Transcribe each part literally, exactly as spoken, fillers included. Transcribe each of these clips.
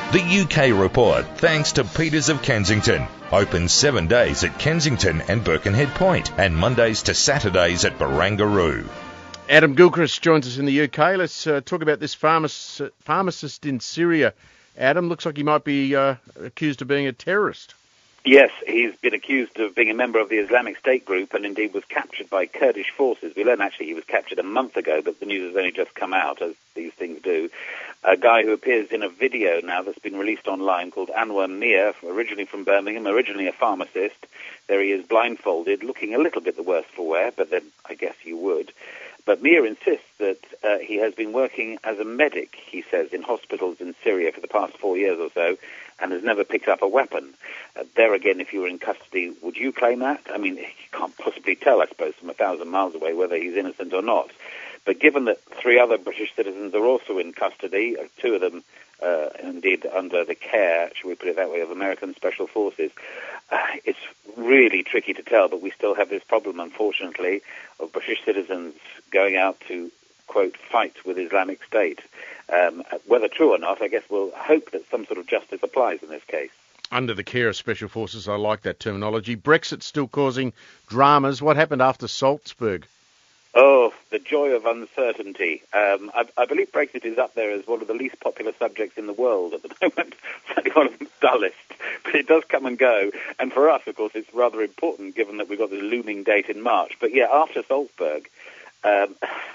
The U K Report, thanks to Peters of Kensington. Open seven days at Kensington and Birkenhead Point, and Mondays to Saturdays at Barangaroo. Adam Gilchrist joins us in the U K. Let's uh, talk about this pharmacist, pharmacist in Syria. Adam, looks like he might be uh, accused of being a terrorist. Yes, he's been accused of being a member of the Islamic State group and indeed was captured by Kurdish forces. We learned actually he was captured a month ago, but the news has only just come out, as these things do. A guy who appears in a video now that's been released online called Anwar Mir, originally from Birmingham, originally a pharmacist. There he is blindfolded, looking a little bit the worse for wear, but then I guess you would. But Mir insists that uh, he has been working as a medic, he says, in hospitals in Syria for the past four years or so, and has never picked up a weapon. Uh, there again, if you were in custody, would you claim that? I mean, you can't possibly tell, I suppose, from a thousand miles away whether he's innocent or not. But given that three other British citizens are also in custody, uh, two of them uh, indeed under the care, shall we put it that way, of American Special Forces, uh, it's really tricky to tell, but we still have this problem, unfortunately, of British citizens going out to, quote, fight with Islamic State. Um, whether true or not, I guess we'll hope that some sort of justice applies in this case. Under the care of Special Forces, I like that terminology. Brexit's still causing dramas. What happened after Salzburg? Oh, the joy of uncertainty. Um, I, I believe Brexit is up there as one of the least popular subjects in the world at the moment. Certainly one of the dullest. But it does come and go. And for us, of course, it's rather important given that we've got the looming date in March. But yeah, after Salzburg, um,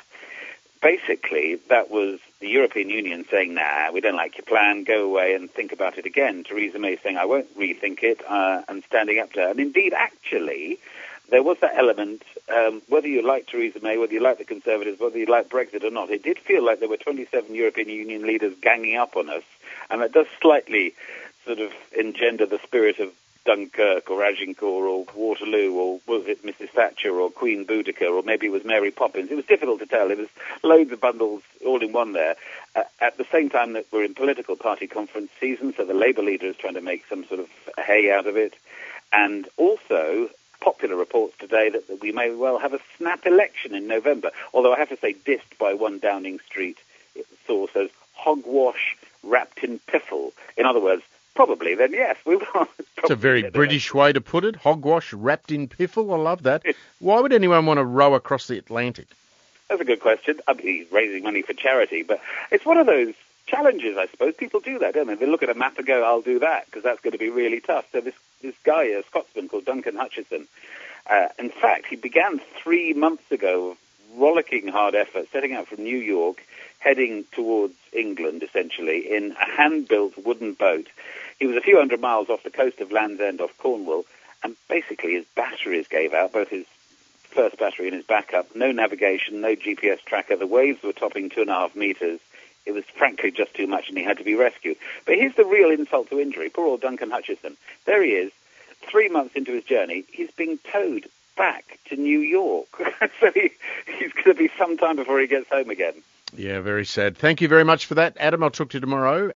basically that was the European Union saying, nah, we don't like your plan, go away and think about it again. Theresa May saying, I won't rethink it, uh, and standing up to her. And indeed, actually, there was that element, um, whether you like Theresa May, whether you like the Conservatives, whether you like Brexit or not, it did feel like there were twenty-seven European Union leaders ganging up on us, and that does slightly sort of engender the spirit of Dunkirk or Agincourt or Waterloo, or was it Missus Thatcher or Queen Boudica, or maybe it was Mary Poppins. It was difficult to tell. It was loads of bundles all in one there. Uh, at the same time that we're in political party conference season, so the Labour leader is trying to make some sort of hay out of it, and also popular reports today that, that we may well have a snap election in November, although I have to say dissed by one Downing Street source as hogwash wrapped in piffle. In other words, probably, then yes, we will. It's a very British way to put it, hogwash wrapped in piffle. I love that. Why would anyone want to row across the Atlantic? That's a good question. I mean, he's raising money for charity, but it's one of those challenges, I suppose. People do that, don't they? They look at a map and go, I'll do that, because that's going to be really tough. So this, this guy, a Scotsman called Duncan Hutchison, uh, in fact, he began three months ago, rollicking hard effort, setting out from New York, heading towards England, essentially, in a hand-built wooden boat. He was a few hundred miles off the coast of Land's End off Cornwall, and basically his batteries gave out, both his first battery and his backup. No navigation, no G P S tracker. The waves were topping two and a half metres. It was frankly just too much, and he had to be rescued. But here's the real insult to injury. Poor old Duncan Hutchison. There he is, three months into his journey. He's being towed back to New York. So he, he's going to be some time before he gets home again. Yeah, very sad. Thank you very much for that, Adam. I'll talk to you tomorrow.